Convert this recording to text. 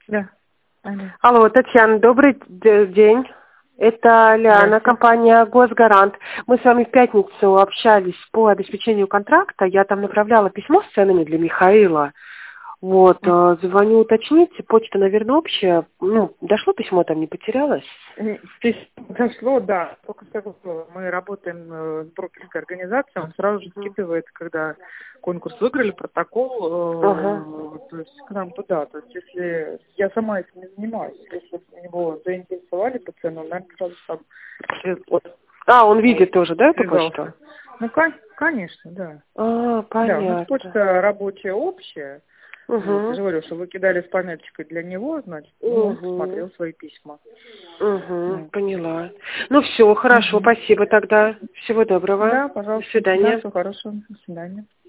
Да. Алло. Алло, Татьяна, добрый день. Это Лиана, Здравствуйте. компания «Госгарант». Мы с вами в пятницу общались по обеспечению контракта. Я там направляла письмо с ценами для Михаила. Вот, звоню уточнить. Почта, наверное, общая. Ну, дошло письмо, там не потерялось? Дошло, да. Только что мы работаем с брокерской организацией, он сразу же скидывает, когда конкурс выиграли, протокол, Ага. то есть к нам туда. То есть если я сама этим не занимаюсь, если его заинтересовали по ценам, наверное, сразу там А, он видит тоже, да, эту почту? связался. Ну, конечно, да. Да, у нас Понятно. почта рабочая общая. Вот, я Угу. же говорю, что вы кидали с пометочкой для него, значит, ну, он Угу. посмотрел свои письма. Угу. Вот. Поняла. Ну все, хорошо, Мгм. спасибо тогда. Всего доброго. Да, До пожалуйста. Да, свидания. всего хорошего. До свидания.